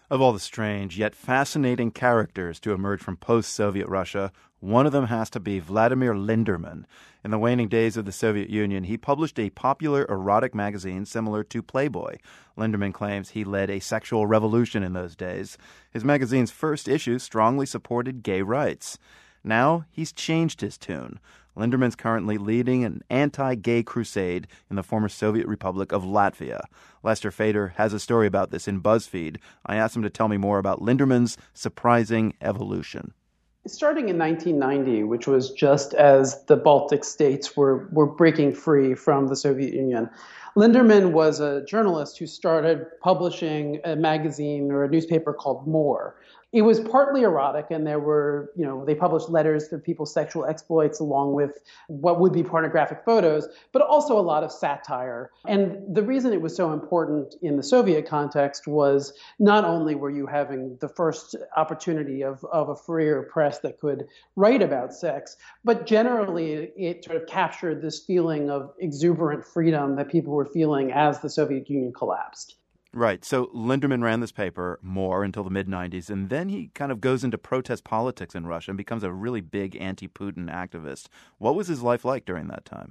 Of all the strange yet fascinating characters to emerge from post-Soviet Russia, one of them has to be Vladimir Linderman. In the waning days of the Soviet Union, he published a popular erotic magazine similar to Playboy. Linderman claims he led a sexual revolution in those days. His magazine's first issue strongly supported gay rights. Now he's changed his tune. Linderman's currently leading an anti-gay crusade in the former Soviet Republic of Latvia. Lester Fader has a story about this in BuzzFeed. I asked him to tell me more about Linderman's surprising evolution. Starting in 1990, which was just as the Baltic states were breaking free from the Soviet Union, Linderman was a journalist who started publishing a magazine or a newspaper called More. It was partly erotic, and there were, they published letters of people's sexual exploits along with what would be pornographic photos, but also a lot of satire. And the reason it was so important in the Soviet context was not only were you having the first opportunity of a freer press that could write about sex, but generally it sort of captured this feeling of exuberant freedom that people were feeling as the Soviet Union collapsed. Right. So Linderman ran this paper more until the mid-90s, and then he kind of goes into protest politics in Russia and becomes a really big anti-Putin activist. What was his life like during that time?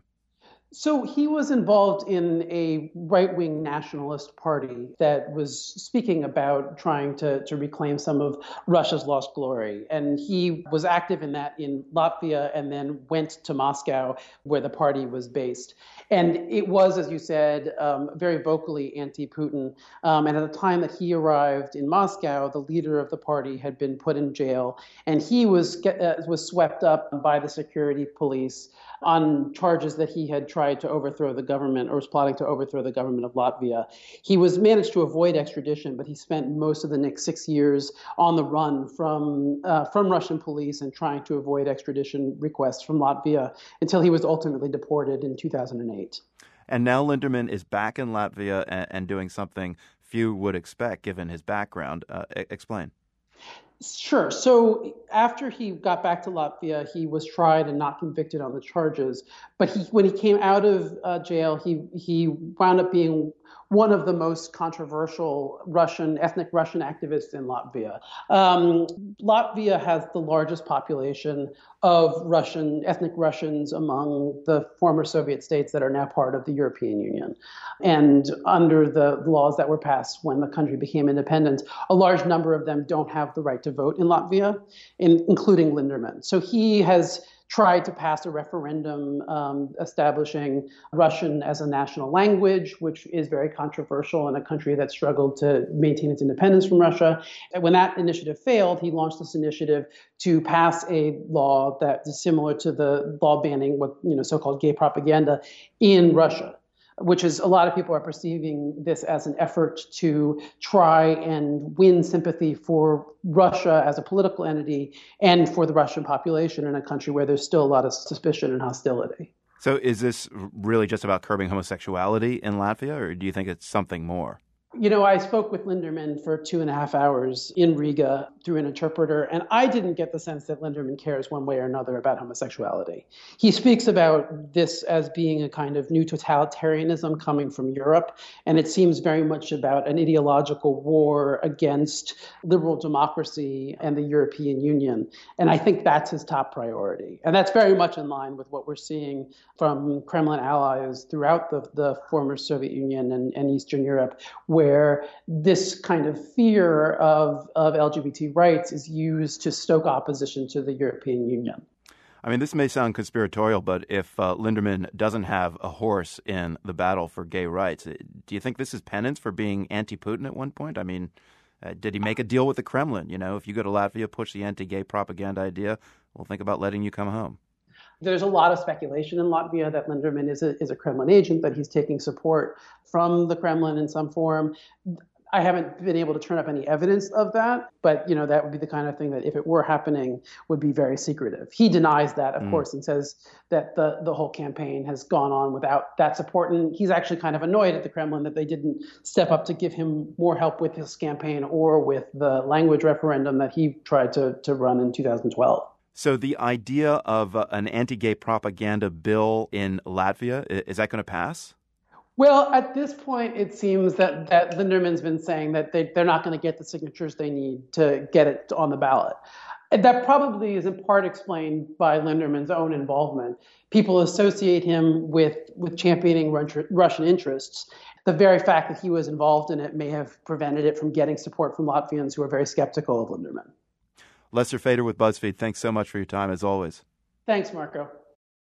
So he was involved in a right-wing nationalist party that was speaking about trying to reclaim some of Russia's lost glory. And he was active in that in Latvia and then went to Moscow where the party was based. And it was, as you said, very vocally anti-Putin. And at the time that he arrived in Moscow, the leader of the party had been put in jail. And he was swept up by the security police on charges that he had tried to overthrow the government or was plotting to overthrow the government of Latvia. He was managed to avoid extradition, but he spent most of the next 6 years on the run from Russian police and trying to avoid extradition requests from Latvia until he was ultimately deported in 2008. And now Linderman is back in Latvia and doing something few would expect given his background. Explain. Sure. So after he got back to Latvia, he was tried and not convicted on the charges. But when he came out of jail, he wound up being one of the most controversial ethnic Russian activists in Latvia. Latvia has the largest population of ethnic Russians among the former Soviet states that are now part of the European Union. And under the laws that were passed when the country became independent, a large number of them don't have the right to vote in Latvia, including Linderman. So he has tried to pass a referendum establishing Russian as a national language, which is very controversial in a country that struggled to maintain its independence from Russia. And when that initiative failed, he launched this initiative to pass a law that is similar to the law banning so-called gay propaganda in Russia, which is a lot of people are perceiving this as an effort to try and win sympathy for Russia as a political entity and for the Russian population in a country where there's still a lot of suspicion and hostility. So is this really just about curbing homosexuality in Latvia, or do you think it's something more? I spoke with Linderman for 2.5 hours in Riga through an interpreter, and I didn't get the sense that Linderman cares one way or another about homosexuality. He speaks about this as being a kind of new totalitarianism coming from Europe, and it seems very much about an ideological war against liberal democracy and the European Union. And I think that's his top priority. And that's very much in line with what we're seeing from Kremlin allies throughout the former Soviet Union and Eastern Europe, where this kind of fear of LGBT rights is used to stoke opposition to the European Union. I mean, this may sound conspiratorial, but if Linderman doesn't have a horse in the battle for gay rights, do you think this is penance for being anti-Putin at one point? I mean, did he make a deal with the Kremlin? If you go to Latvia, push the anti-gay propaganda idea, we'll think about letting you come home. There's a lot of speculation in Latvia that Linderman is a Kremlin agent, that he's taking support from the Kremlin in some form. I haven't been able to turn up any evidence of that, but that would be the kind of thing that if it were happening would be very secretive. He denies that, of course, and says that the whole campaign has gone on without that support. And he's actually kind of annoyed at the Kremlin that they didn't step up to give him more help with his campaign or with the language referendum that he tried to run in 2012. So the idea of an anti-gay propaganda bill in Latvia, is that going to pass? Well, at this point, it seems that Linderman's been saying that they're not going to get the signatures they need to get it on the ballot. And that probably is in part explained by Linderman's own involvement. People associate him with championing Russian interests. The very fact that he was involved in it may have prevented it from getting support from Latvians who are very skeptical of Linderman. Lester Fader with BuzzFeed, thanks so much for your time, as always. Thanks, Marco.